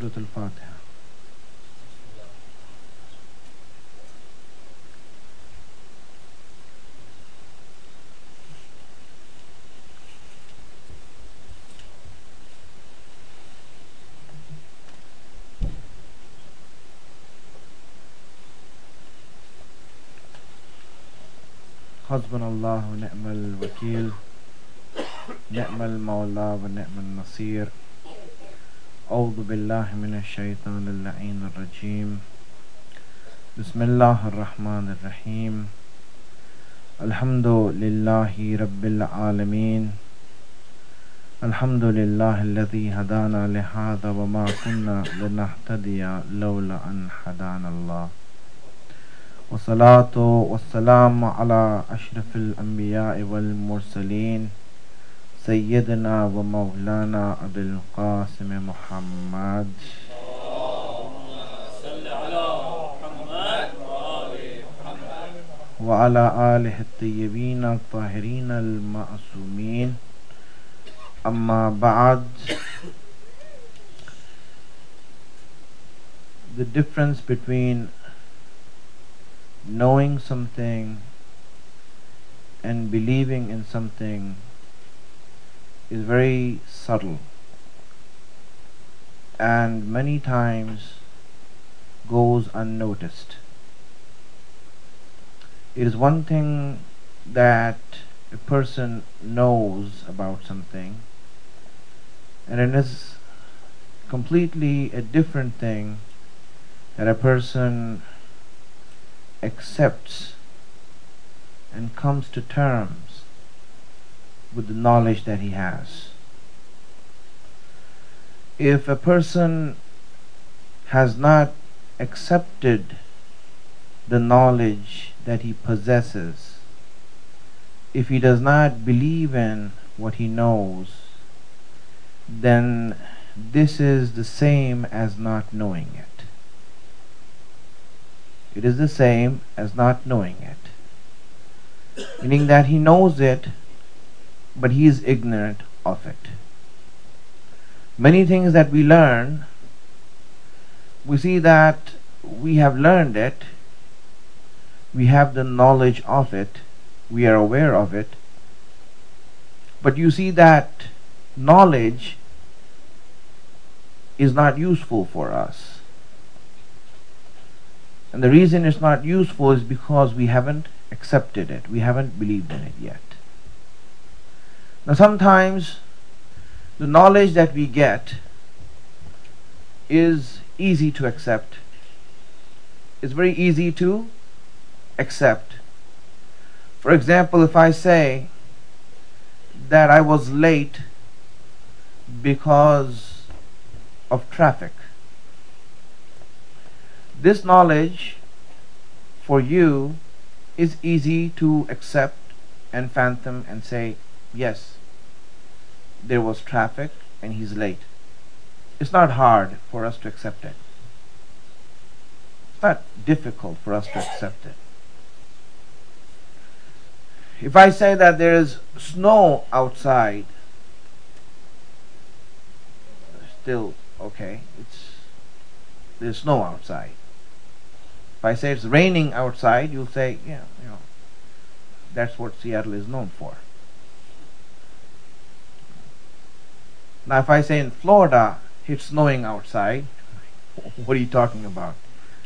Surah Al-Fatiha. Hasbunallah wa ni'mal wakil, ni'mal mawla wa ni'mal nasir. A'udhu billahi minash shaitanir la'inir rajim. Bismillahir rahmanir rahim. Alhamdulillahi rabbil alameen. Alhamdulillahi alladhi hadana li hadha wa ma kunna linahtadiya lawla an hadana Allah. Wassalatu wassalamu ala ashrafil anbiya'i wal mursaleen, Sayyidina wa Mawlana Abul Qasim Muhammad wa ala alihi at-tayyibin at-tahirin al-ma'sumin. Amma ba'd. The difference between knowing something and believing in something is very subtle and many times goes unnoticed. It is one thing that a person knows about something, and it is completely a different thing that a person accepts and comes to terms with the knowledge that he has. If a person has not accepted the knowledge that he possesses, if he does not believe in what he knows, then this is the same as not knowing it. It is the same as not knowing it, meaning that he knows it, but he is ignorant of it. Many things that we learn, we see that we have learned it, we have the knowledge of it, we are aware of it, but you see that knowledge is not useful for us. And the reason it's not useful is because we haven't accepted it, we haven't believed in it yet. Now sometimes the knowledge that we get is easy to accept. It's very easy to accept. For example, if I say that I was late because of traffic, this knowledge for you is easy to accept and fathom and say, yes, there was traffic and he's late. It's not hard for us to accept it. It's not difficult for us to accept it. If I say that there is snow outside, still okay, there's snow outside. If I say it's raining outside, you'll say, yeah, that's what Seattle is known for. Now if I say in Florida it's snowing outside, what are you talking about?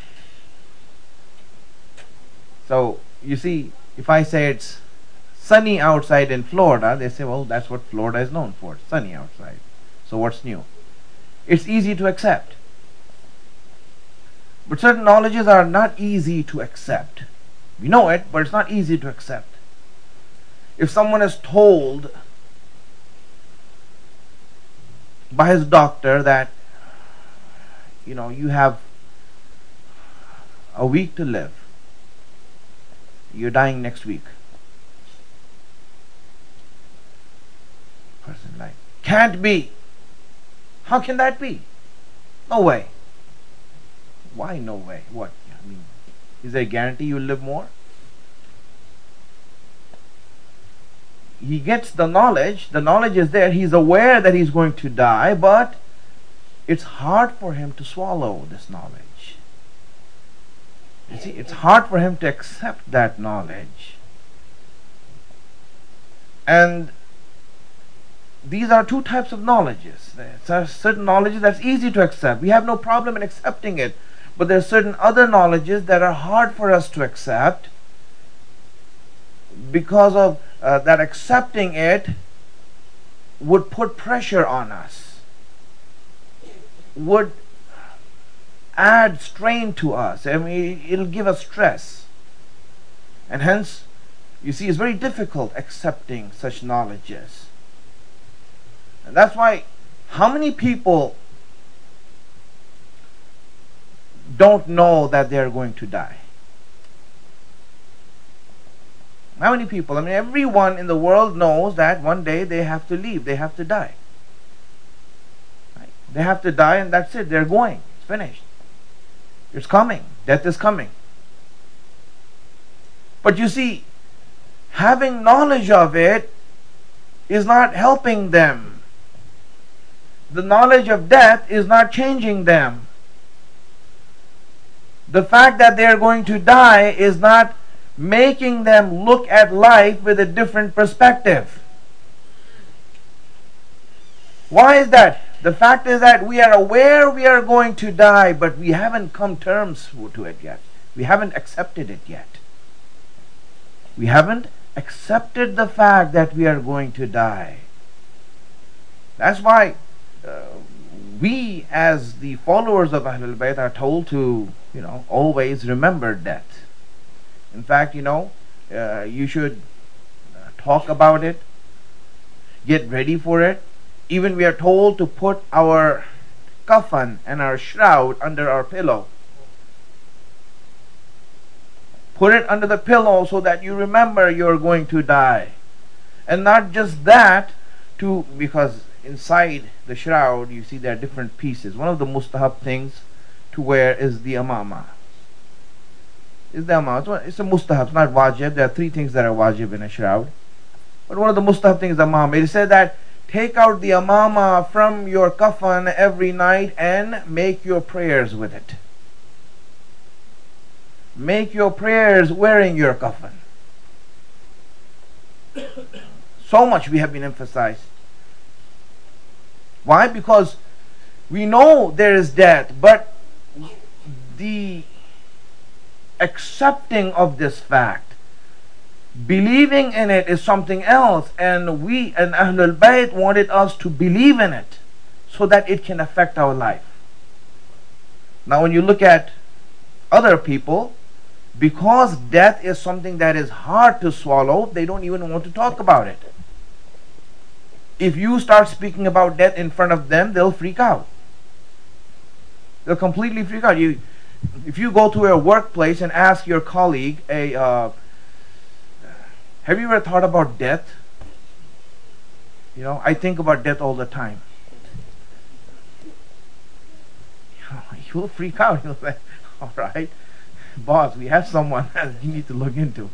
So you see, if I say it's sunny outside in Florida, they say, well, that's what Florida is known for, sunny outside. So what's new? It's easy to accept. But certain knowledges are not easy to accept. We know it, but it's not easy to accept. If someone is told by his doctor that you have a week to live, you're dying next week, person like, can't be. How can that be? No way. Why no way? What? I mean, is there a guarantee you'll live more? He gets the knowledge is there, he's aware that he's going to die, but it's hard for him to swallow this knowledge. You see, it's hard for him to accept that knowledge. And these are two types of knowledges. There are certain knowledges that's easy to accept. We have no problem in accepting it. But there are certain other knowledges that are hard for us to accept, because of that accepting it would put pressure on us, would add strain to us. I mean, it'll give us stress. And hence, you see, it's very difficult accepting such knowledges. And that's why, how many people don't know that they are going to die? How many people? I mean, everyone in the world knows that one day they have to leave, they have to die. Right? They have to die, and that's it, they're going. It's finished. It's coming. Death is coming. But you see, having knowledge of it is not helping them. The knowledge of death is not changing them. The fact that they are going to die is not making them look at life with a different perspective. Why is that? The fact is that we are aware we are going to die, but we haven't come terms to it yet. We haven't accepted it yet. We haven't accepted the fact that we are going to die. That's why we, as the followers of Ahlul Bayt, are told to, always remember death. In fact, you should talk about it, get ready for it. Even we are told to put our kafan and our shroud under our pillow. Put it under the pillow so that you remember you're going to die. And not just that, because inside the shroud, you see there are different pieces. One of the mustahab things to wear is the amama. It's a mustahab, it's not wajib. There are three things that are wajib in a shroud. But one of the mustahab things is amama. It said that take out the amama from your kafan every night and make your prayers with it. Make your prayers wearing your kafan. So much we have been emphasized. Why? Because we know there is death, but the accepting of this fact, believing in it, is something else. And we and Ahlul Bayt wanted us to believe in it so that it can affect our life. Now when you look at other people, because death is something that is hard to swallow, they don't even want to talk about it. If you start speaking about death in front of them, they'll freak out. They'll completely freak out. If you go to a workplace and ask your colleague, have you ever thought about death? I think about death all the time. You'll freak out. You'll say, all right, boss, we have someone that you need to look into.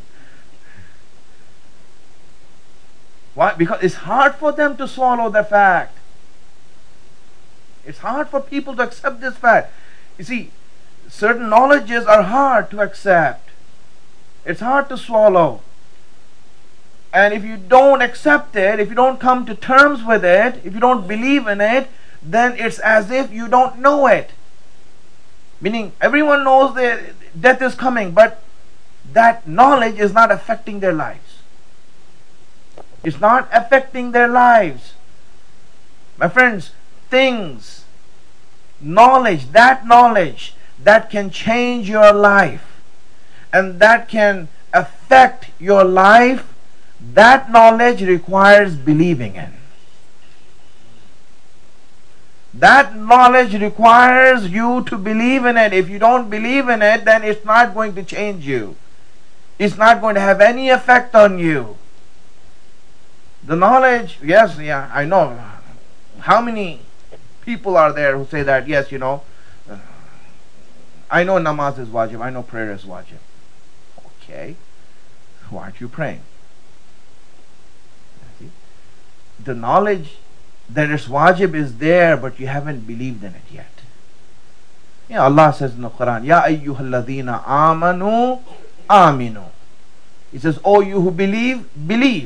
Why? Because it's hard for them to swallow the fact. It's hard for people to accept this fact. You see, certain knowledges are hard to accept. It's hard to swallow. And if you don't accept it, if you don't come to terms with it, if you don't believe in it, then it's as if you don't know it. Meaning, everyone knows that death is coming, but that knowledge is not affecting their lives. It's not affecting their lives. My friends, things, knowledge that can change your life and that can affect your life, that knowledge requires believing in. That knowledge requires you to believe in it. If you don't believe in it, then it's not going to change you. It's not going to have any effect on you. The knowledge, yes, I know. How many people are there who say that, yes, I know namaz is wajib, I know prayer is wajib. Okay, why aren't you praying? See? The knowledge that its wajib is there, but you haven't believed in it yet. Yeah, Allah says in the Quran, Ya ayyuhalladhina amanu aminu. He says, oh, you who believe, believe.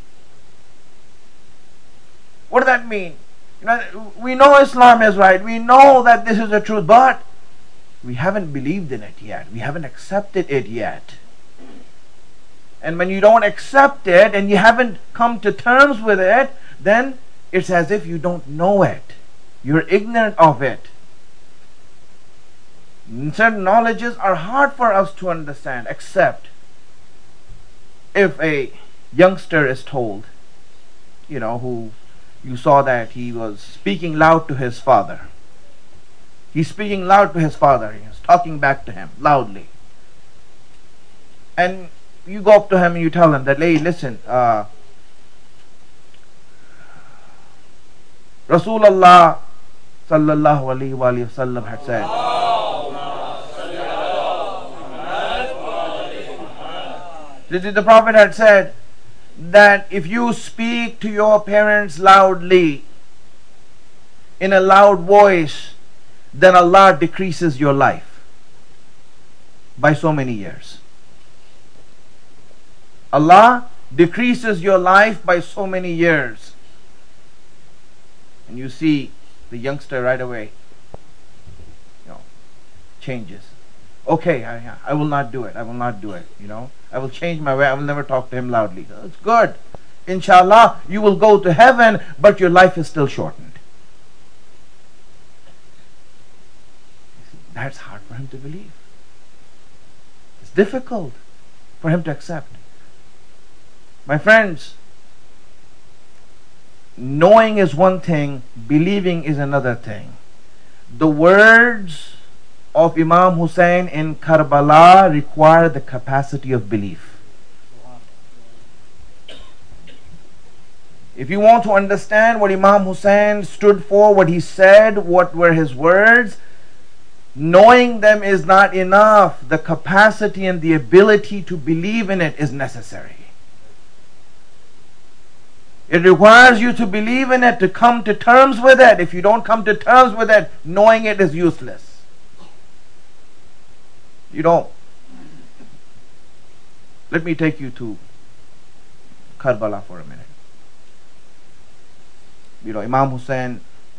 What does that mean? We know Islam is right. We know that this is the truth, but we haven't believed in it yet. We haven't accepted it yet. And when you don't accept it and you haven't come to terms with it, then it's as if you don't know it. You're ignorant of it. Certain knowledges are hard for us to understand, except if a youngster is told, who you saw that he was speaking loud to his father. He's speaking loud to his father. He's talking back to him loudly. And you go up to him and you tell him that, hey, listen, Rasulullah sallallahu alaihi wasallam had said, the Prophet had said that if you speak to your parents loudly, in a loud voice, then Allah decreases your life by so many years. Allah decreases your life by so many years. And you see the youngster right away changes. Okay, I will not do it. I will not do it. I will change my way. I will never talk to him loudly. It's good. Inshallah, you will go to heaven, but your life is still shortened. That's hard for him to believe. It's difficult for him to accept. My friends, knowing is one thing, believing is another thing. The words of Imam Hussein in Karbala require the capacity of belief. If you want to understand what Imam Hussein stood for, what he said, what were his words, knowing them is not enough. The capacity and the ability to believe in it is necessary. It requires you to believe in it, to come to terms with it. If you don't come to terms with it, knowing it is useless. Let me take you to Karbala for a minute. Imam Hussein,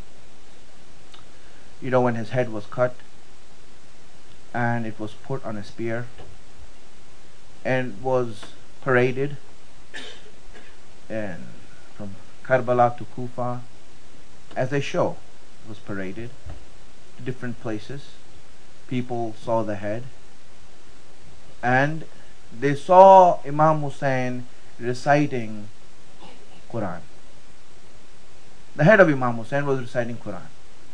when his head was cut and it was put on a spear and was paraded and from Karbala to Kufa as a show, it was paraded to different places. People saw the head and they saw Imam Hussein reciting Quran. The head of Imam Hussein was reciting Quran.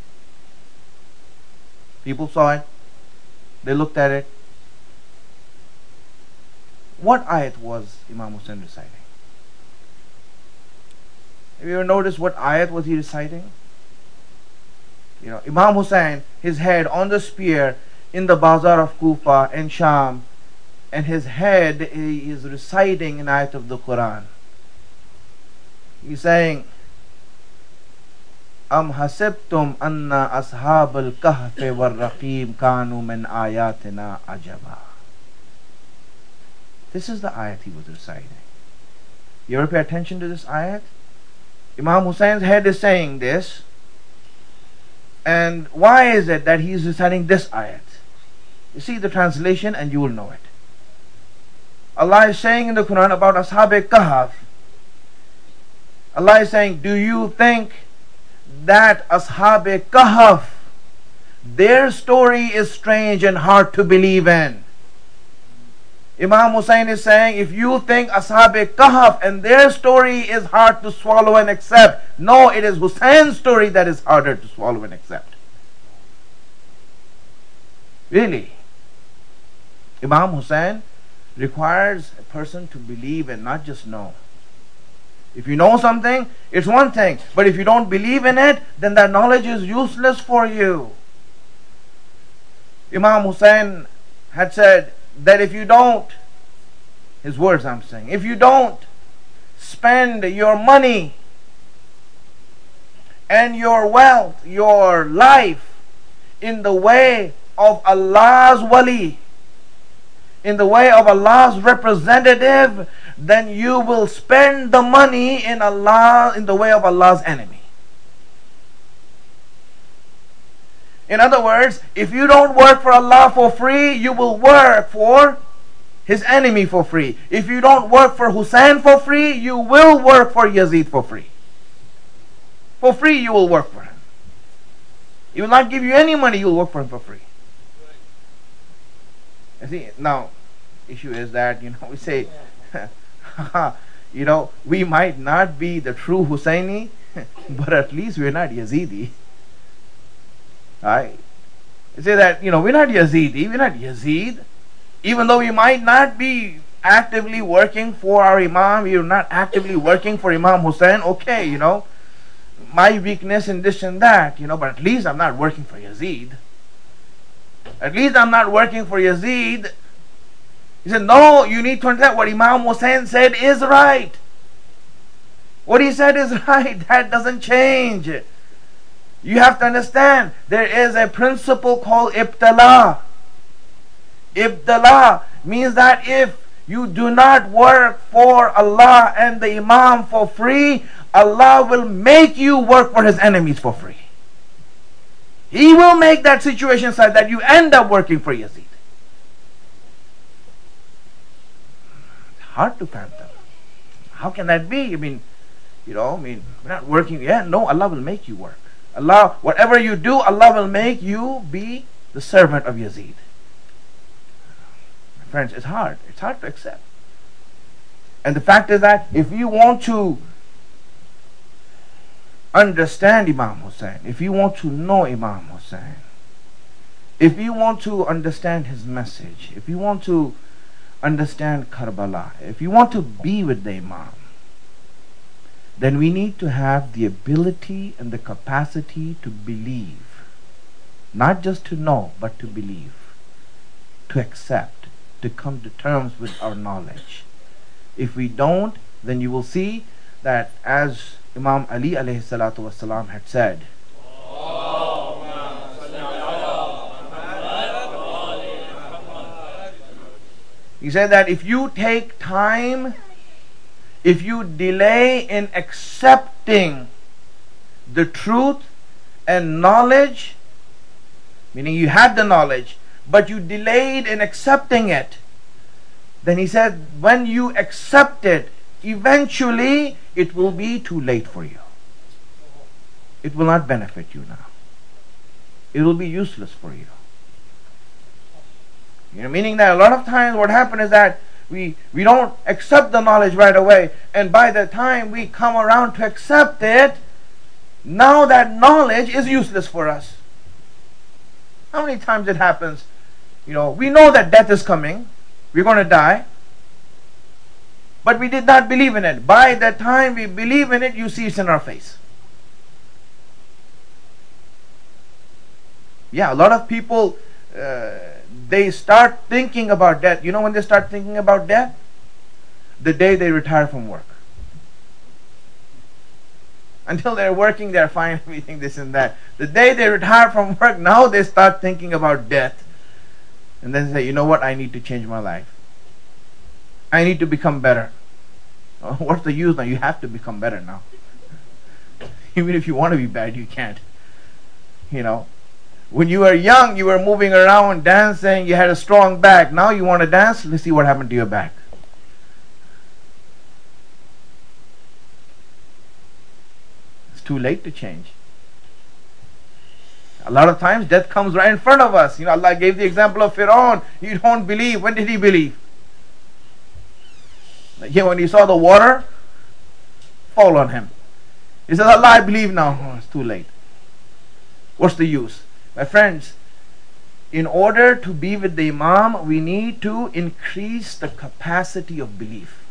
People saw it. They looked at it. What ayat was Imam Hussein reciting? Have you ever noticed what ayat was he reciting? Imam Hussein, his head on the spear in the bazaar of Kufa and Sham, and his head is reciting an ayat of the Quran. He's saying, Am hasibtum anna ashab al-kahf wal-raqim kanu min ayatina ajaba. This is the ayat he was reciting. You ever pay attention to this ayat? Imam Hussein's head is saying this. And why is it that he is reciting this ayat? You see the translation and you will know it. Allah is saying in the Quran about Ashab Kahf. Allah is saying, do you think that Ashab Kahf, their story is strange and hard to believe in? Imam Hussein is saying, if you think Ashab Kahf and their story is hard to swallow and accept, no, it is Hussein's story that is harder to swallow and accept. Really. Imam Hussein requires a person to believe and not just know. If you know something, it's one thing. But if you don't believe in it, then that knowledge is useless for you. Imam Hussein had said that if you don't, his words I'm saying, if you don't spend your money and your wealth, your life in the way of Allah's wali, in the way of Allah's representative, then you will spend the money in the way of Allah's enemy. In other words, if you don't work for Allah for free, you will work for his enemy for free. If you don't work for Hussein for free, you will work for Yazid for free. For free you will work for him. He will not give you any money, you will work for him for free. You see, now, issue is that, we say, we might not be the true Husseini, but at least we're not Yazidi. Right? You say that, we're not Yazidi, we're not Yazid. Even though we might not be actively working for our Imam, we're not actively working for Imam Hussein, okay, my weakness in this and that, but at least I'm not working for Yazid. At least I'm not working for Yazid. He said, no, you need to understand what Imam Hussein said is right. What he said is right. That doesn't change. You have to understand, there is a principle called ibtala. Ibtala means that if you do not work for Allah and the Imam for free, Allah will make you work for his enemies for free. He will make that situation such that you end up working for Yazid. It's hard to fathom. How can that be? We're not working. Yeah, no, Allah will make you work. Allah, whatever you do, Allah will make you be the servant of Yazid. Friends, it's hard. It's hard to accept. And the fact is that if you want to understand Imam Hussein, if you want to know Imam Hussein, if you want to understand his message, if you want to understand Karbala, if you want to be with the Imam, then we need to have the ability and the capacity to believe. Not just to know, but to believe, to accept, to come to terms with our knowledge. If we don't, then you will see that as Imam Ali alayhi salatu wasalam had said, he said that if you take time, if you delay in accepting the truth and knowledge, meaning you had the knowledge, but you delayed in accepting it, then he said, when you accept it, eventually it will be too late for you. It will not benefit you now. It will be useless for you. Meaning that a lot of times what happens is that we don't accept the knowledge right away, and by the time we come around to accept it, now that knowledge is useless for us. How many times it happens? We know that death is coming, we're going to die, but we did not believe in it. By the time we believe in it, you see it's in our face. Yeah, a lot of people, they start thinking about death. You know when they start thinking about death? The day they retire from work. Until they're working, they're fine, everything, this and that. The day they retire from work, now they start thinking about death. And then say, you know what, I need to change my life. I need to become better. Oh, what's the use now? You have to become better now. Even if you want to be bad, you can't. When you were young, you were moving around, dancing, you had a strong back. Now you want to dance? Let's see what happened to your back. It's too late to change. A lot of times death comes right in front of us. Allah gave the example of Fir'aun. You don't believe. When did he believe? When he saw the water fall on him. He says, Allah, I believe now. Oh, it's too late. What's the use? My friends, in order to be with the Imam, we need to increase the capacity of belief.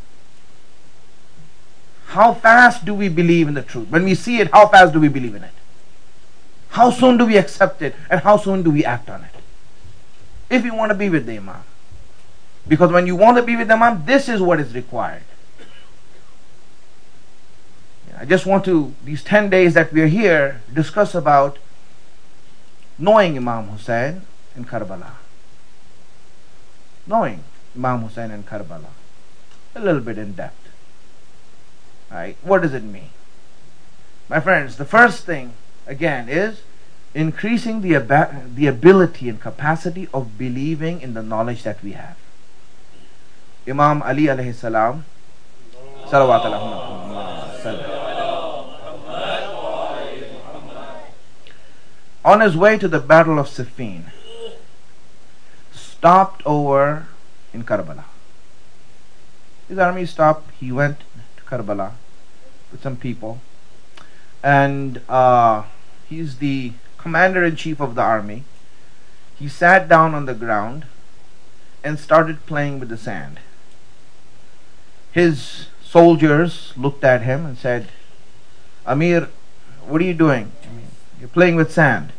How fast do we believe in the truth? When we see it, how fast do we believe in it? How soon do we accept it? And how soon do we act on it? If you want to be with the Imam. Because when you want to be with the Imam, this is what is required. I just want to, these 10 days that we are here, discuss about knowing Imam Hussein in Karbala. Knowing Imam Hussein in Karbala. A little bit in depth. Right? What does it mean? My friends, the first thing, again, is increasing the ability and capacity of believing in the knowledge that we have. Imam Ali alayhi salam, salawat on his way to the battle of Siffin, stopped over in Karbala. His army stopped. He went to Karbala with some people, and he's the commander-in-chief of the army. He sat down on the ground and started playing with the sand. His soldiers looked at him and said, "Amir, what are you doing? You're playing with sand."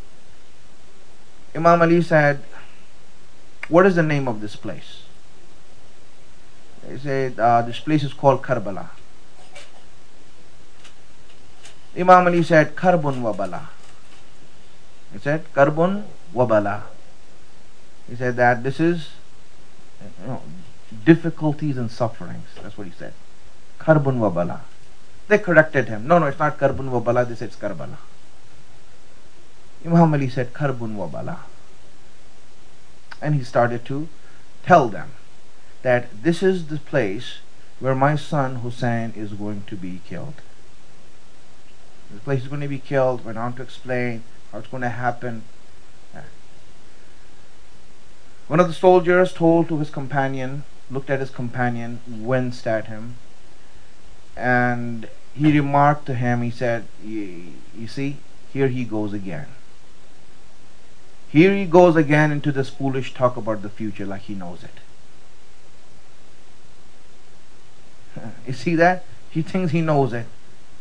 Imam Ali said, "What is the name of this place?" They said, "This place is called Karbala." Imam Ali said, "Karbun wa bala." He said, "Karbun wa bala." He said that this is, difficulties and sufferings. That's what he said. Karbun wa bala. They corrected him. No, it's not Karbun wa bala. They said it's Karbala. Imam Ali said, "Karbun wa bala." And he started to tell them that this is the place where my son Hussein is going to be killed. This place is going to be killed. Went on to explain how it's going to happen. One of the soldiers told to his companion, looked at his companion, winced at him, and he remarked to him, he said, you see, here he goes again. Here he goes again into this foolish talk about the future like he knows it. You see that? He thinks he knows it.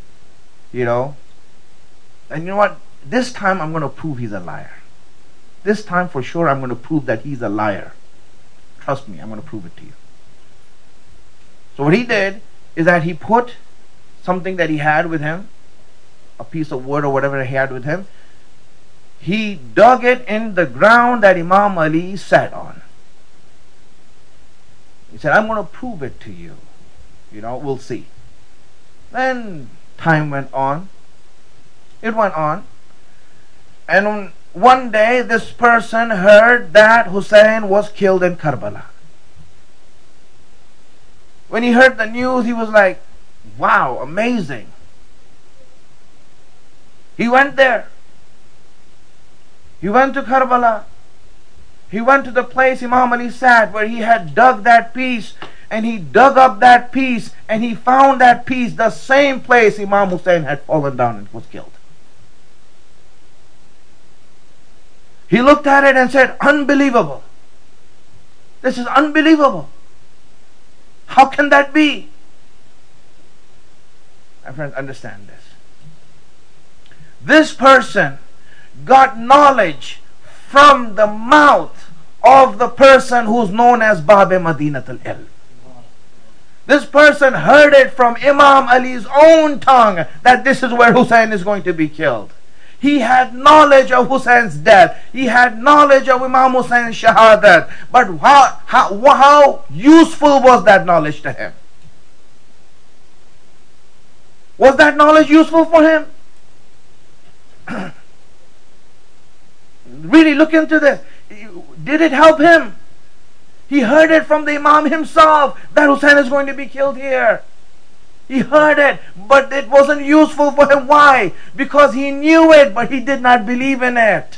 And you know what? This time I'm going to prove he's a liar. This time for sure I'm going to prove that he's a liar. Trust me, I'm going to prove it to you. So what he did is that he put something that he had with him, a piece of wood or whatever he had with him, he dug it in the ground that Imam Ali sat on. He said, "I'm going to prove it to you. We'll see." Then time went on. It went on. And one day this person heard that Hussein was killed in Karbala. When he heard the news, he was like, wow, amazing. He went there. He went to Karbala. He went to the place Imam Ali sat, where he had dug that piece, and he dug up that piece, and he found that piece, the same place Imam Hussein had fallen down and was killed. He looked at it and said, "Unbelievable. This is unbelievable. How can that be?" My friends, understand this. This person got knowledge from the mouth of the person who's known as Bab Madinat al-Ilm. This person heard it from Imam Ali's own tongue that this is where Hussein is going to be killed. He had knowledge of Hussein's death. He had knowledge of Imam Hussein's shahadat. But how useful was that knowledge to him? Was that knowledge useful for him? Really look into this. Did it help him? He heard it from the Imam himself that Hussein is going to be killed here. He heard it, but it wasn't useful for him. Why? Because he knew it, but he did not believe in it.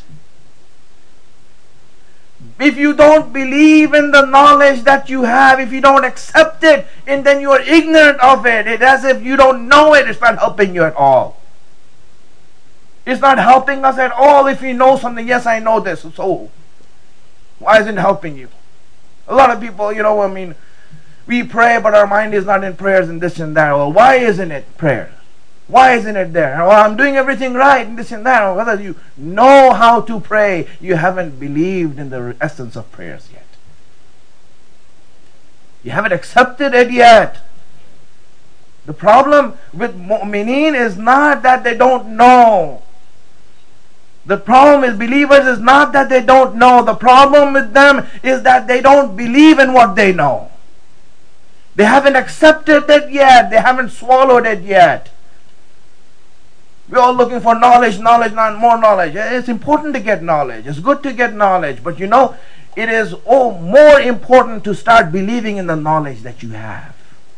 If you don't believe in the knowledge that you have, if you don't accept it, and then you are ignorant of it, it's as if you don't know it, it's not helping you at all. It's not helping us at all if you know something. Yes, I know this, so why isn't it helping you? A lot of people, we pray, but our mind is not in prayers and this and that. Well, why isn't it prayer? Why isn't it there? Well, I'm doing everything right and this and that. Or whether you know how to pray, you haven't believed in the essence of prayers yet. You haven't accepted it yet. The problem with mu'mineen is not that they don't know. The problem with believers is not that they don't know. The problem with them is that they don't believe in what they know. They haven't accepted it yet. They haven't swallowed it yet. We're all looking for knowledge, more knowledge. It's important to get knowledge. It's good to get knowledge. But it is more important to start believing in the knowledge that you have.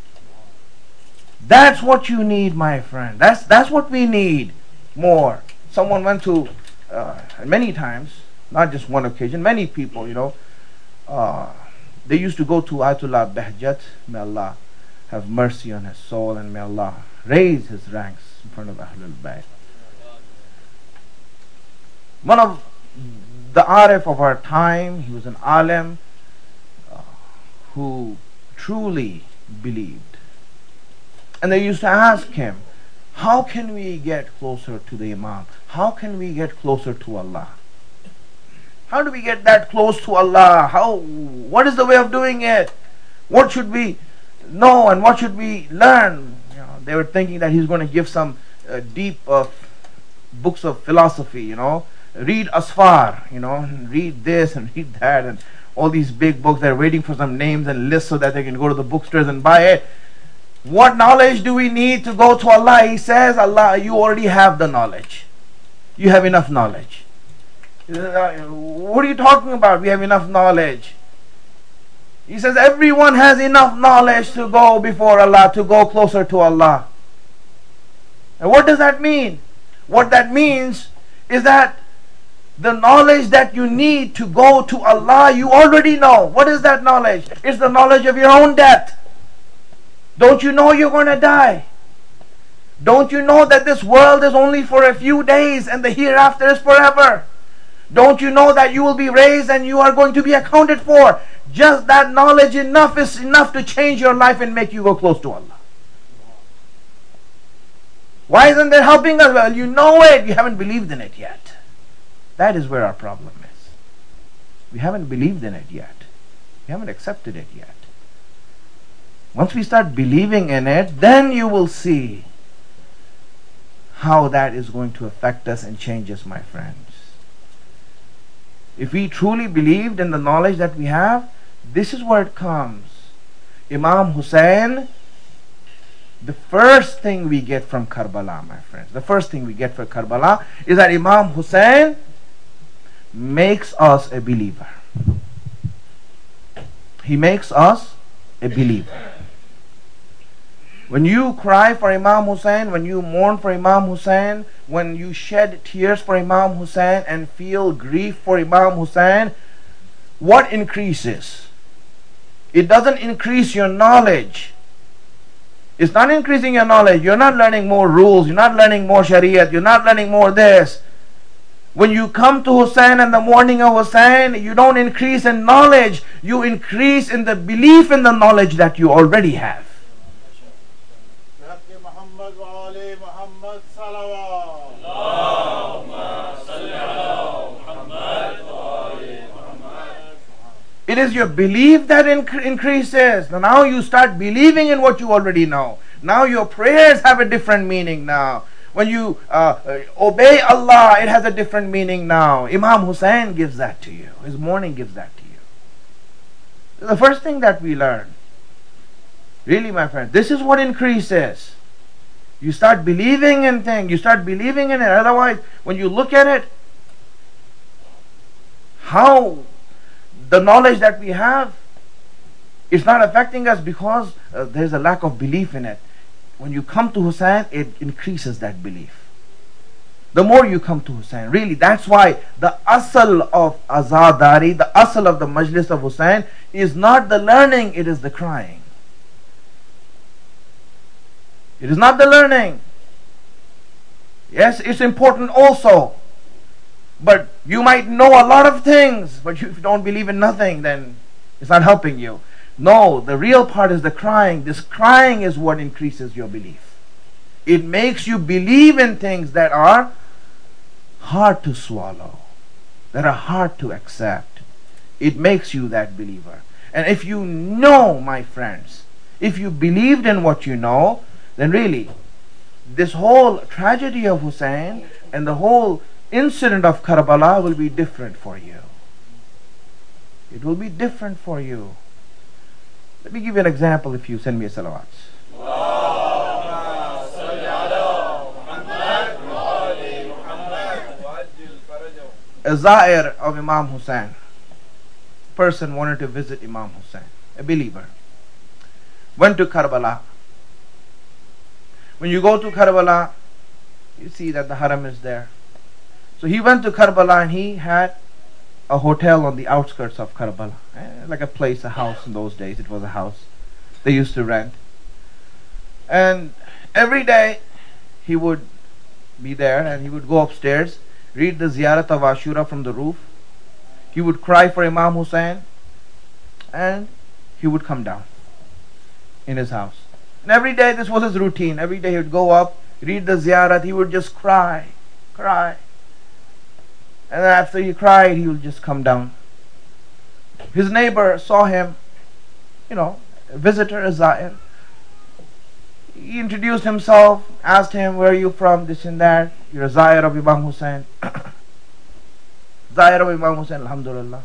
That's what you need, my friend. That's what we need more. Someone went to, many times, not just one occasion, many people, they used to go to Ayatollah Bahjat. May Allah have mercy on his soul, and may Allah raise his ranks in front of Ahlul Bayt. One of the Arif of our time, he was an alim who truly believed. And they used to ask him, how can we get closer to the Imam? How can we get closer to Allah? How do we get that close to Allah? What is the way of doing it? What should we know and what should we learn? They were thinking that he's going to give some deep books of philosophy, read Asfar, read this and read that, and all these big books. They're waiting for some names and lists so that they can go to the bookstores and buy it. What knowledge do we need to go to Allah? He says, Allah, you already have the knowledge. You have enough knowledge. What are you talking about? We have enough knowledge. He says everyone has enough knowledge to go before Allah, to go closer to Allah. And what does that mean? What that means is that the knowledge that you need to go to Allah, you already know. What is that knowledge? It's the knowledge of your own death. Don't you know you're going to die? Don't you know that this world is only for a few days and the hereafter is forever? Don't you know that you will be raised and you are going to be accounted for? Just that knowledge is enough to change your life and make you go close to Allah. Why isn't that helping us? Well, you know it, you haven't believed in it yet. That is where our problem is. We haven't believed in it yet. We haven't accepted it yet. Once we start believing in it, then you will see how that is going to affect us and change us, my friends. If we truly believed in the knowledge that we have, this is where it comes. Imam Hussein, the first thing we get from Karbala, my friends, the first thing we get from Karbala is that Imam Hussein makes us a believer. He makes us a believer. When you cry for Imam Hussein, when you mourn for Imam Hussein, when you shed tears for Imam Hussein and feel grief for Imam Hussein, what increases? It doesn't increase your knowledge. It's not increasing your knowledge. You're not learning more rules. You're not learning more Shariat. You're not learning more this. When you come to Hussein and the mourning of Hussein, you don't increase in knowledge. You increase in the belief in the knowledge that you already have. It is your belief that increases. Now you start believing in what you already know. Now your prayers have a different meaning now. When you obey Allah, it has a different meaning now. Imam Hussein gives that to you. His mourning gives that to you. The first thing that we learn, really, my friend, this is what increases. You start believing in things. You start believing in it. Otherwise, when you look at it, how the knowledge that we have, it's not affecting us because there's a lack of belief in it. When you come to Hussein, it increases that belief. The more you come to Hussein, really, that's why the asal of Azadari, the asal of the Majlis of Hussein, is not the learning, it is the crying. It is not the learning. Yes, it's important also. But you might know a lot of things, but if you don't believe in nothing, then it's not helping you. No, the real part is the crying. This crying is what increases your belief. It makes you believe in things that are hard to swallow, that are hard to accept. It makes you that believer. And if you know, my friends, if you believed in what you know, then really this whole tragedy of Hussein and the whole incident of Karbala will be different for you. It will be different for you. Let me give you an example if you send me a salawats. A Zair of Imam Hussein. Person wanted to visit Imam Hussein, a believer. Went to Karbala. When you go to Karbala, you see that the haram is there. So he went to Karbala and he had a hotel on the outskirts of Karbala. Like a place, a house in those days. It was a house they used to rent. And every day he would be there and he would go upstairs, read the Ziyarat of Ashura from the roof. He would cry for Imam Hussein and he would come down in his house. And every day this was his routine. Every day he would go up, read the Ziyarat, he would just cry. And then after he cried, he would just come down. His neighbor saw him, a visitor, a Zair. He introduced himself, asked him, where are you from, this and that. You're a Zair of Imam Hussein. Zair of Imam Hussein, alhamdulillah.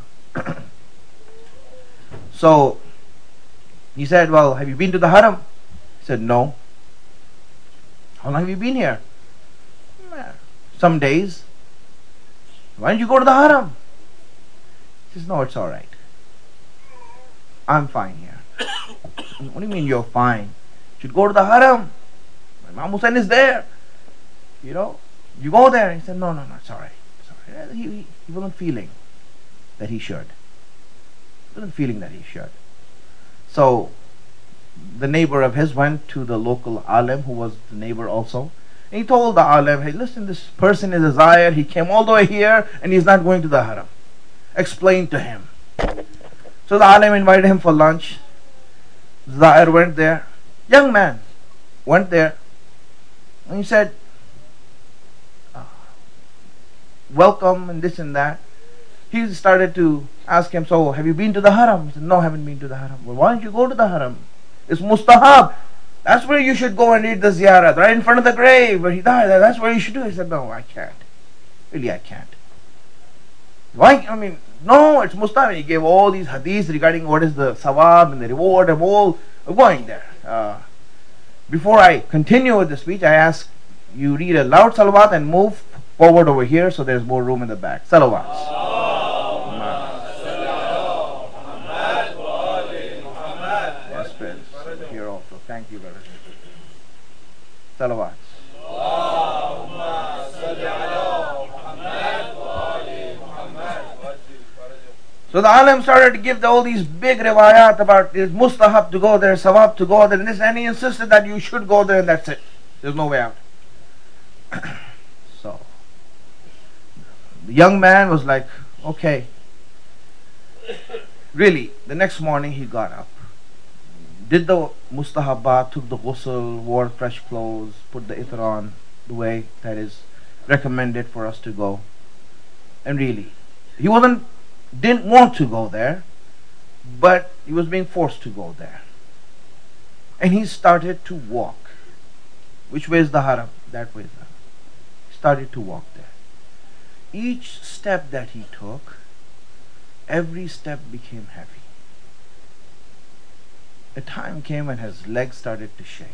So, he said, well, have you been to the haram? He said, no. How long have you been here? Some days. Why don't you go to the haram? He says, no, it's alright. I'm fine here. What do you mean you're fine? You should go to the haram. Imam Hussein is there. You go there. He said, no, it's alright. He wasn't feeling that he should. So the neighbor of his went to the local alim who was the neighbor also. And he told the alim, hey, listen, this person is a Zair. He came all the way here and he's not going to the haram. Explain to him. So the alim invited him for lunch. Zair went there. Young man went there. And he said, welcome and this and that. He started to ask him, so have you been to the haram? He said, no, I haven't been to the haram. Well, why don't you go to the haram? It's mustahab. That's where you should go and read the ziyarat, right in front of the grave where he died. That's where you should do it. He said, no, I can't. Really, I can't. Why? No, it's mustahab. He gave all these hadiths regarding what is the sawab and the reward of all going there. Before I continue with the speech, I ask you read a loud salawat and move forward over here so there's more room in the back. Salawats. Yes, please. Here also. Thank you, brother. Salawats. So the alim started to give all these big riwayat about it's mustahab to go there, sawab to go there, and he insisted that you should go there and that's it. There's no way out. So the young man was like, okay. Really, the next morning he got up, did the mustahabat, took the ghusl, wore fresh clothes, put the itar on the way that is recommended for us to go. And really, he didn't want to go there, but he was being forced to go there. And he started to walk. Which way is the haram? That way is the haram. He started to walk there. Each step that he took, every step became heavy. A time came when his legs started to shake.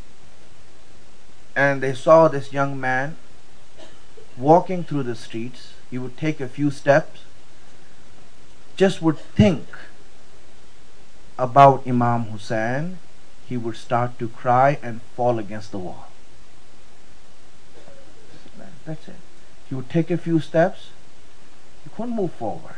And they saw this young man walking through the streets. He would take a few steps, just would think about Imam Hussein. He would start to cry and fall against the wall. That's it. He would take a few steps. He couldn't move forward.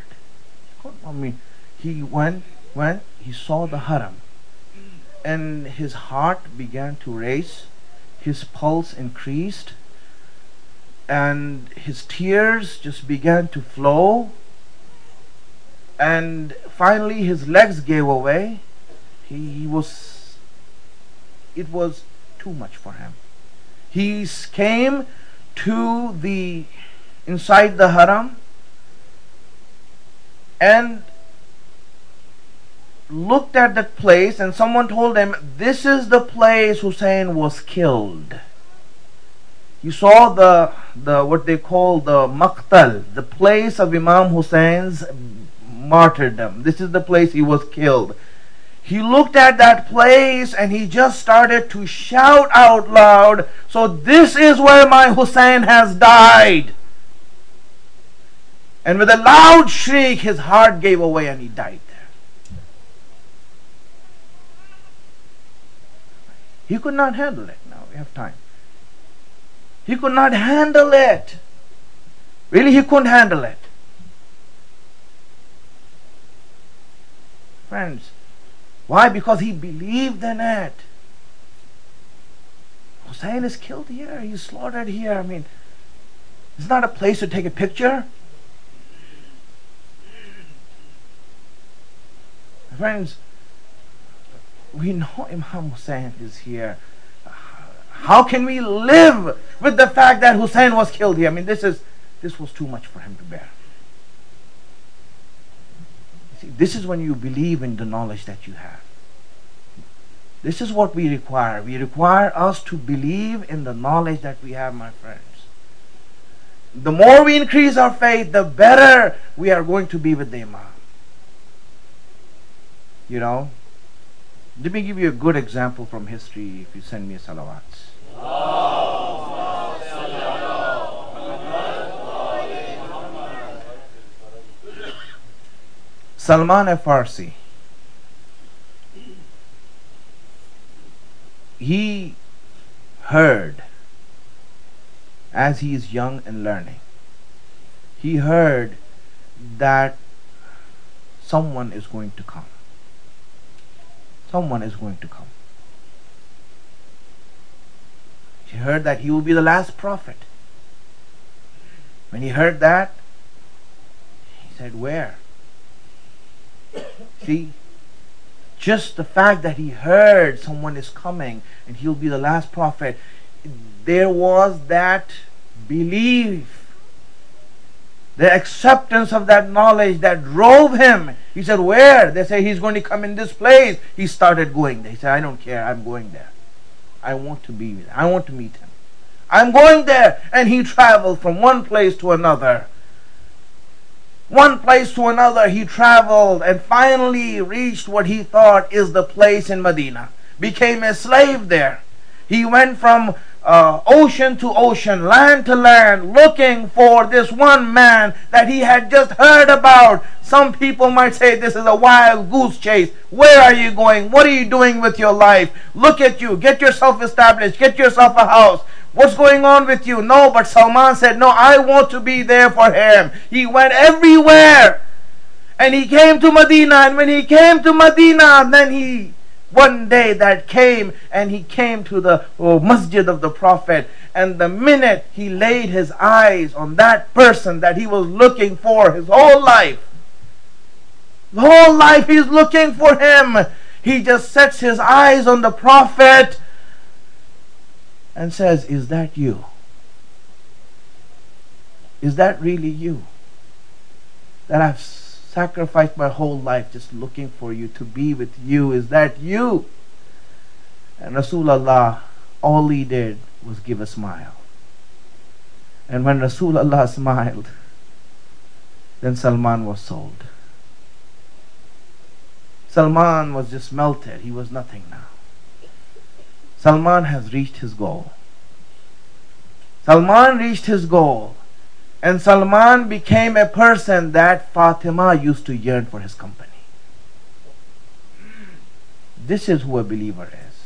He went, he saw the haram. And his heart began to race. His pulse increased. And his tears just began to flow. And finally his legs gave away. It was too much for him. He came to inside the haram, and looked at that place and someone told him, this is the place Hussein was killed. You saw the what they call the maqtal, the place of Imam Hussein's martyrdom. This is the place he was killed. He looked at that place and he just started to shout out loud, so this is where my Hussein has died. And with a loud shriek, his heart gave away and he died there. He could not handle it. Now we have time. He could not handle it. Really, he couldn't handle it. Friends, why? Because he believed in it. Hussein is killed here. He's slaughtered here. I mean, it's not a place to take a picture. Friends, we know Imam Hussein is here. How can we live with the fact that Hussein was killed here? I mean, this was too much for him to bear. See, this is when you believe in the knowledge that you have. This is what we require. We require us to believe in the knowledge that we have, my friends. The more we increase our faith, the better we are going to be with the Imam. You know, let me give you a good example from history if you send me a salawats. Salman Farsi, he heard, as he is young and learning, he heard that someone is going to come. Someone is going to come. He heard that he will be the last prophet. When he heard that, he said, where? See, just the fact that he heard someone is coming and he'll be the last prophet, there was that belief, the acceptance of that knowledge that drove him. He said, where? They say he's going to come in this place. He started going there. He said, I don't care, I'm going there. I want to be there. I want to meet him. I'm going there. And he traveled from one place to another. One place to another he traveled and finally reached what he thought is the place in Medina. Became a slave there. He went from ocean to ocean, land to land, looking for this one man that he had just heard about. Some people might say this is a wild goose chase. Where are you going? What are you doing with your life? Look at you. Get yourself established. Get yourself a house. What's going on with you? No, but Salman said, no, I want to be there for him. He went everywhere. And he came to Medina. And when he came to Medina, then he, one day that came, and he came to the masjid of the Prophet. And the minute he laid his eyes on that person that he was looking for his whole life, he's looking for him. He just sets his eyes on the Prophet and says, is that you? Is that really you? That I've sacrificed my whole life just looking for you, to be with you. Is that you? And Rasulullah, all he did was give a smile. And when Rasulullah smiled, then Salman was sold. Salman was just melted. He was nothing now. Salman has reached his goal. Salman reached his goal. And Salman became a person that Fatima used to yearn for his company. This is who a believer is.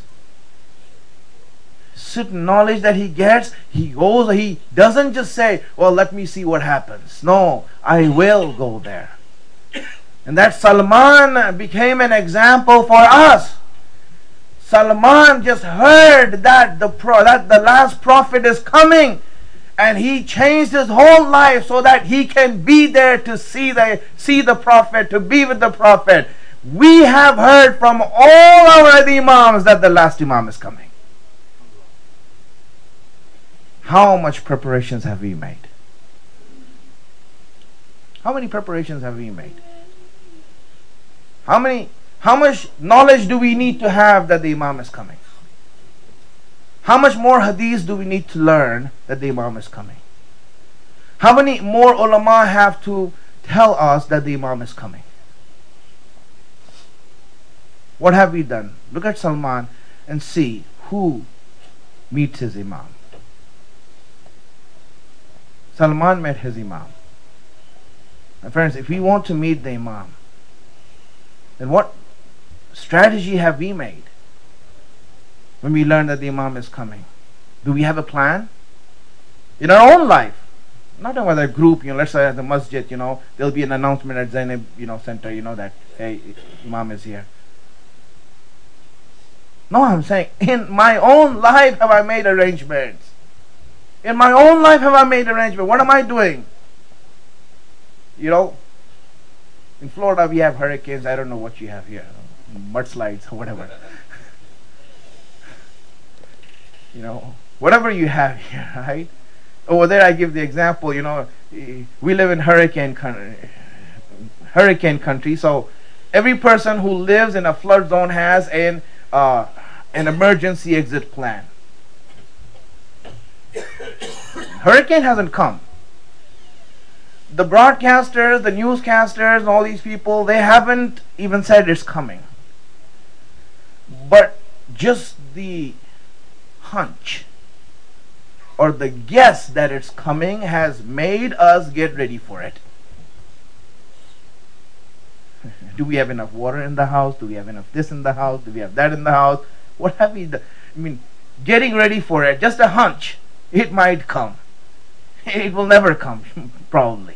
Certain knowledge that he gets, he goes, he doesn't just say, well, let me see what happens. No, I will go there. And that Salman became an example for us. Salman just heard that the last prophet is coming, and he changed his whole life so that he can be there to see the prophet, to be with the prophet. We have heard from all our imams that the last imam is coming. How much preparations have we made? How many preparations have we made? How many How much knowledge do we need to have that the Imam is coming? How much more hadith do we need to learn that the Imam is coming? How many more ulama have to tell us that the Imam is coming? What have we done? Look at Salman and see who meets his Imam. Salman met his Imam. My friends, if we want to meet the Imam, then what strategy have we made when we learn that the Imam is coming? Do we have a plan? In our own life, not in whether group, let's say at the masjid, there'll be an announcement at Zainab, center, that, hey, Imam is here. No, I'm saying, in my own life have I made arrangements. In my own life have I made arrangements. What am I doing? In Florida we have hurricanes. I don't know what you have here. Mudslides or whatever. Whatever you have here, right? Over there I give the example, we live in hurricane country, so every person who lives in a flood zone has an emergency exit plan. Hurricane hasn't come. The broadcasters, the newscasters, all these people, they haven't even said it's coming. But just the hunch or the guess that it's coming has made us get ready for it. Do we have enough water in the house? Do we have enough this in the house? Do we have that in the house? What have we done? Getting ready for it, just a hunch. It might come. It will never come, probably.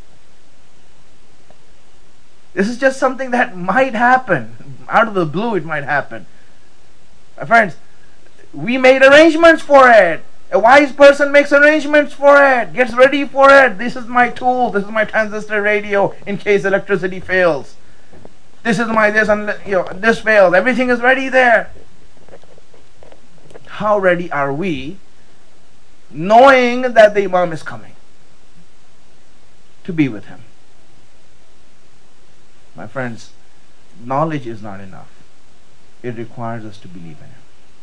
This is just something that might happen. Out of the blue, it might happen. My friends, we made arrangements for it. A wise person makes arrangements for it, gets ready for it. This is my tool. This is my transistor radio in case electricity fails. This is my this, and this fails. Everything is ready there. How ready are we, knowing that the Imam is coming to be with him? My friends, knowledge is not enough. It requires us to believe in him.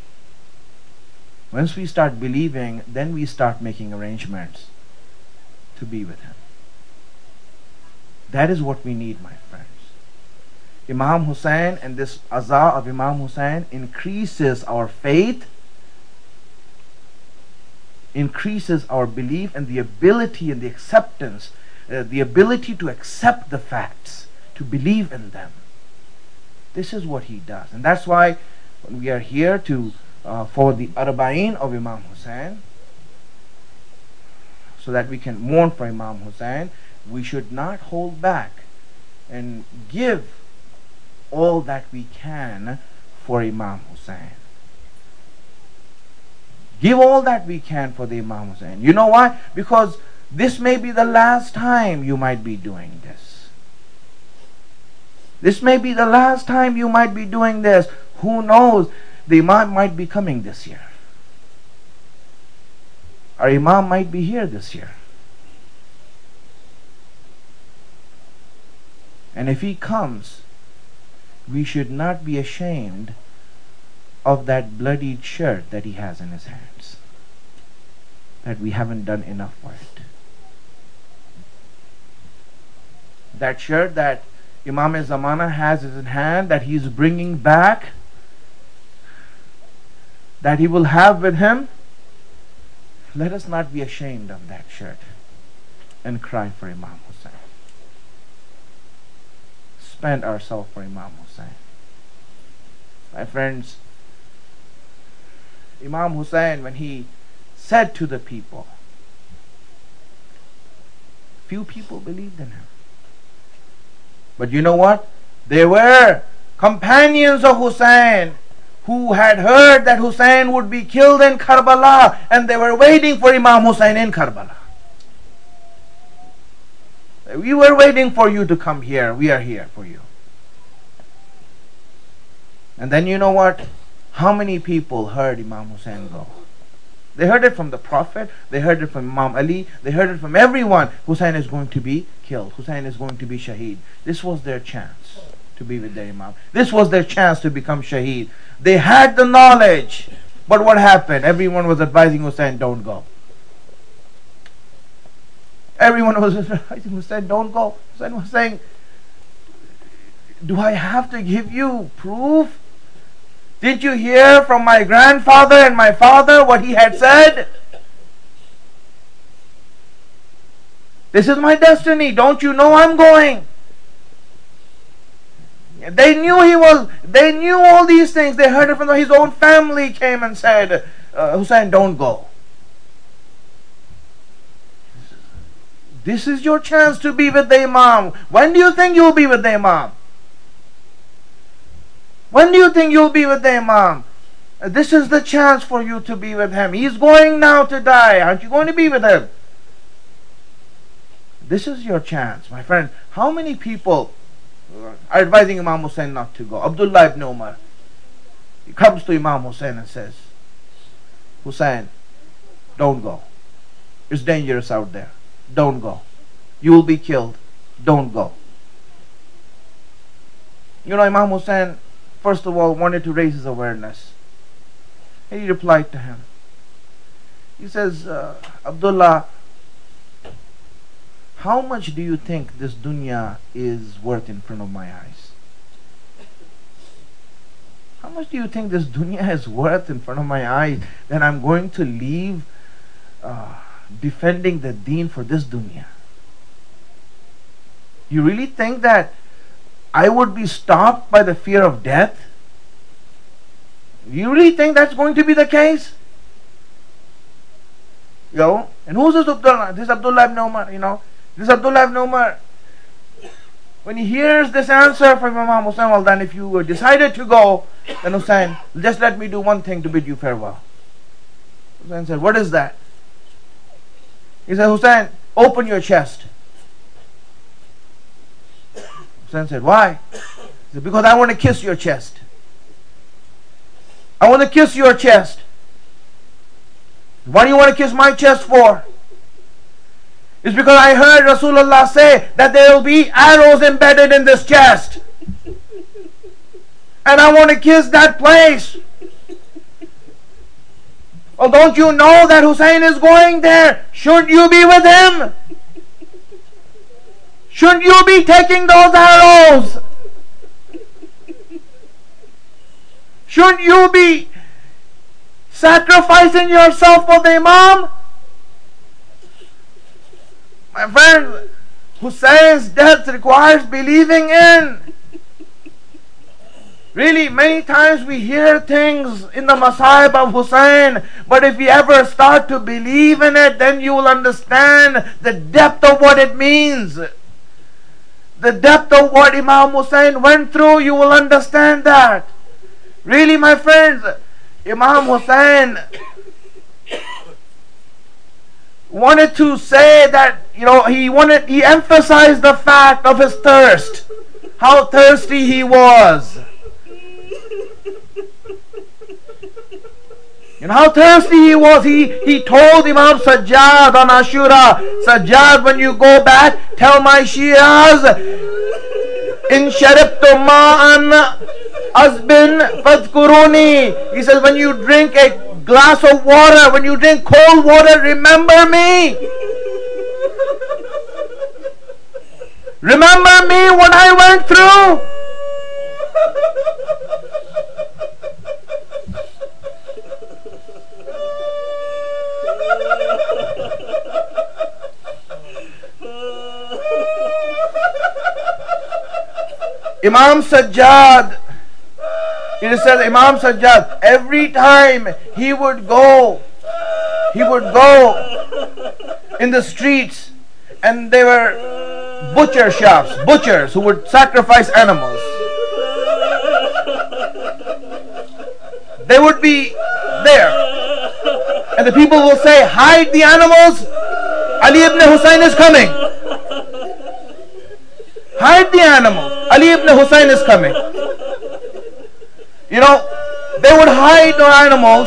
Once we start believing, then we start making arrangements to be with him. That is what we need, my friends. Imam Hussein and this Aza of Imam Hussein increases our faith, increases our belief, and the ability and the acceptance, the ability to accept the facts, to believe in them. This is what he does. And that's why when we are here for the Arba'in of Imam Hussein, so that we can mourn for Imam Hussein, we should not hold back and give all that we can for Imam Hussein. Give all that we can for the Imam Hussein. You know why? Because this may be the last time you might be doing this. This may be the last time you might be doing this. Who knows? The Imam might be coming this year. Our Imam might be here this year. And if he comes, we should not be ashamed of that bloodied shirt that he has in his hands, that we haven't done enough for it. That shirt that Imam-e-Zamana has in his hand, that he is bringing back, that he will have with him, let us not be ashamed of that shirt and cry for Imam Hussein. Spend ourselves for Imam Hussein. My friends, Imam Hussein, when he said to the people, few people believed in him. But you know what? There were companions of Hussein who had heard that Hussein would be killed in Karbala, and they were waiting for Imam Hussein in Karbala. We were waiting for you to come here. We are here for you. And then you know what? How many people heard Imam Hussein go? They heard it from the Prophet. They heard it from Imam Ali. They heard it from everyone. Hussein is going to be killed. Hussein is going to be shaheed. This was their chance. to be with their Imam. This was their chance to become Shaheed. They had the knowledge, but what happened? Everyone was advising Hussein, don't go. Everyone was advising Hussein, don't go. Hussein was saying, do I have to give you proof? Did you hear from my grandfather and my father what he had said? This is my destiny. Don't you know I'm going? They knew all these things. They heard it from his own family came and said, Hussein, don't go. This is your chance to be with the Imam. When do you think you'll be with the Imam? When do you think you'll be with the Imam? This is the chance for you to be with him. He's going now to die. Aren't you going to be with him? This is your chance, my friend. How many people are advising Imam Hussein not to go? Abdullah ibn Umar. He comes to Imam Hussein and says, Hussein, don't go. It's dangerous out there. Don't go. You will be killed. Don't go. You know, Imam Hussein, first of all, wanted to raise his awareness. And he replied to him. He says, Abdullah, how much do you think this dunya is worth in front of my eyes? How much do you think this dunya is worth in front of my eyes that I'm going to leave defending the deen for this dunya? You really think that I would be stopped by the fear of death? You really think that's going to be the case? You know? And who's this Abdullah? This is Abdullah ibn Umar, you know. This is Abdullah ibn Umar. When he hears this answer from Imam Hussein, well then if you decided to go, then Hussein, just let me do one thing to bid you farewell. Hussein said, what is that? He said, Hussein, open your chest. Hussein said, why? He said, because I want to kiss your chest. I want to kiss your chest. What do you want to kiss my chest for? It's because I heard Rasulullah say that there will be arrows embedded in this chest. And I want to kiss that place. Well, don't you know that Hussein is going there? Shouldn't you be with him? Shouldn't you be taking those arrows? Shouldn't you be sacrificing yourself for the Imam? My friend, Hussein's death requires believing in. Really, many times we hear things in the Masahib of Hussein, but if you ever start to believe in it, then you will understand the depth of what it means. The depth of what Imam Hussein went through, you will understand that. Really, my friends, Imam Hussein wanted to say that, you know, he emphasized the fact of his thirst, how thirsty he was. And how thirsty he was. He told Imam Sajjad on Ashura, Sajjad, when you go back, tell my Shias, in sharibtu ma'an azbin fadhkuruni. He says, when you drink a glass of water, when you drink cold water, remember me. Remember me, what I went through. Imam Sajjad, it says Imam Sajjad, every time he would go in the streets, and there were butcher shops, butchers who would sacrifice animals. They would be there, and the people will say, hide the animals, Ali ibn Hussein is coming. Hide the animals, Ali ibn Hussein is coming. You know, they would hide the animals.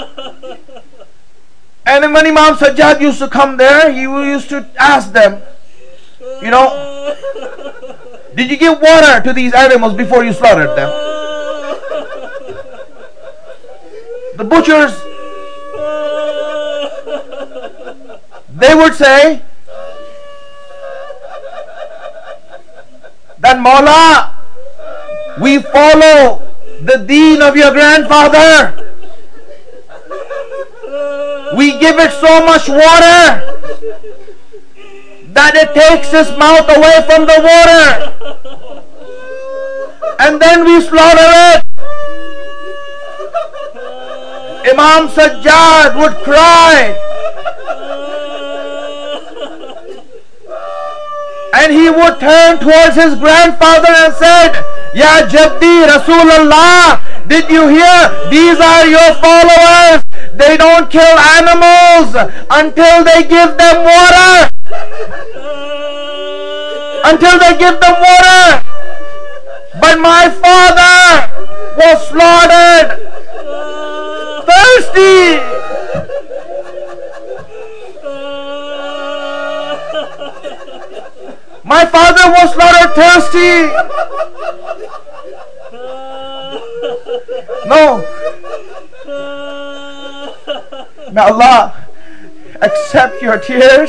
And when Imam Sajjad used to come there, he used to ask them, you know, Did you give water to these animals before you slaughtered them? The butchers, they would say that, Mawla, we follow the deen of your grandfather. We give it so much water that it takes its mouth away from the water, and then we slaughter it. Imam Sajjad would cry, and he would turn towards his grandfather and said, Ya Jaddi Rasulullah, did you hear? These are your followers. They don't kill animals until they give them water. Until they give them water. But my father was slaughtered thirsty. My father was slaughtered thirsty. No. May Allah accept your tears.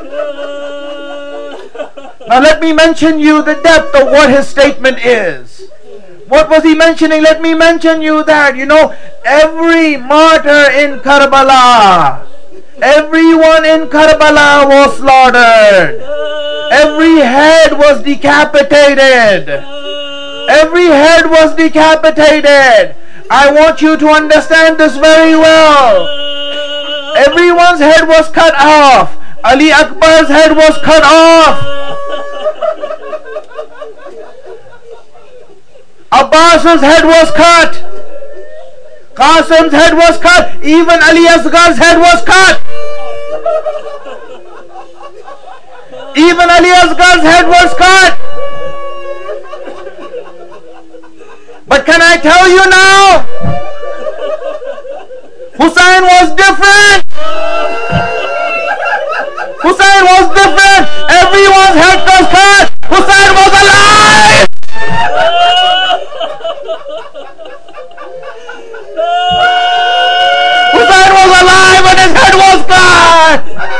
Now let me mention you the depth of what his statement is. What was he mentioning? Let me mention you that, every martyr in Karbala, everyone in Karbala was slaughtered. Every head was decapitated. Every head was decapitated. I want you to understand this very well. Everyone's head was cut off. Ali Akbar's head was cut off. Abbas's head was cut. Qasim's head was cut. Even Ali Asghar's head was cut. Even Ali Asghar's head was cut. But can I tell you now? Hussein was different. Hussein was different. Everyone's head was cut. Hussein was alive. Hussein was alive and his head was cut.